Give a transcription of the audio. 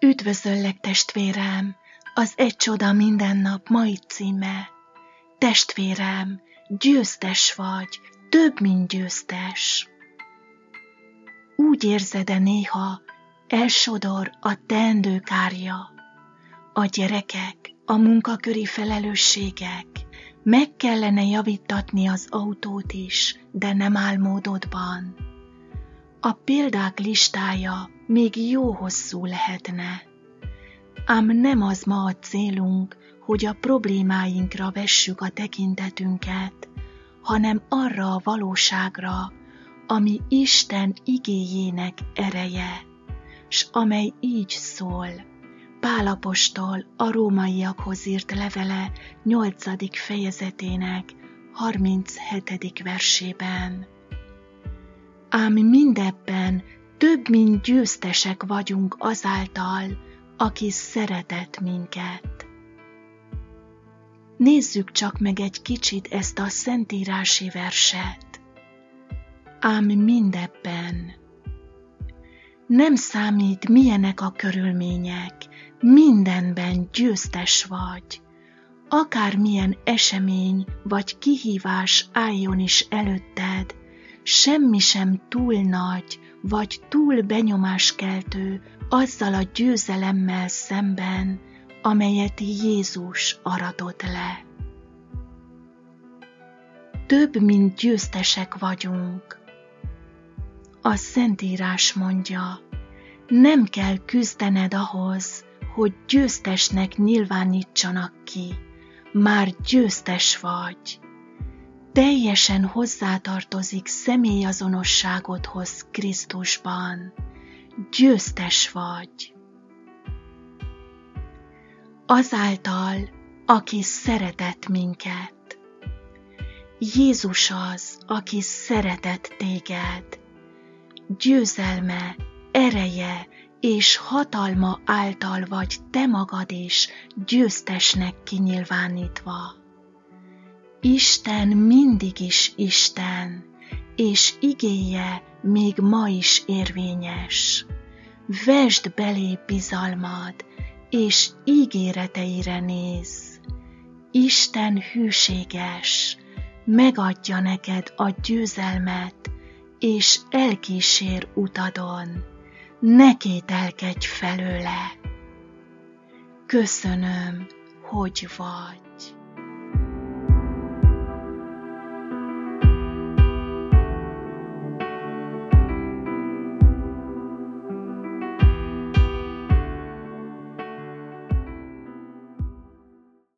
Üdvözöllek, testvérem, az Egy csoda minden nap mai címe. Testvérem, győztes vagy, több, mint győztes. Úgy érzed-e néha, elsodor a teendők árja, a gyerekek, a munkaköri felelősségek, meg kellene javítatni az autót is, de nem áll módodban. A példák listája még jó hosszú lehetne. Ám nem az ma a célunk, hogy a problémáinkra vessük a tekintetünket, hanem arra a valóságra, ami Isten igéjének ereje, s amely így szól. Pál apostol a rómaiakhoz írt levele 8. fejezetének 37. versében. Ám mindebben több, mint győztesek vagyunk azáltal, aki szeretett minket. Nézzük csak meg egy kicsit ezt a szentírási verset. Ám mindebben. Nem számít, milyenek a körülmények, mindenben győztes vagy. Akármilyen esemény vagy kihívás álljon is előtted, semmi sem túl nagy vagy túl benyomáskeltő azzal a győzelemmel szemben, amelyet Jézus aratott le. Több, mint győztesek vagyunk. A Szentírás mondja, nem kell küzdened ahhoz, hogy győztesnek nyilvánítsanak ki, már győztes vagy. Teljesen hozzátartozik személyazonosságodhoz Krisztusban. Győztes vagy. Azáltal, aki szeretett minket. Jézus az, aki szeretett téged. Győzelme, ereje és hatalma által vagy te magad is győztesnek kinyilvánítva. Isten mindig is Isten, és igéje még ma is érvényes. Vesd belé bizalmad, és ígéreteire nézz. Isten hűséges, megadja neked a győzelmet, és elkísér utadon. Ne kételkedj felőle. Köszönöm, hogy vagy.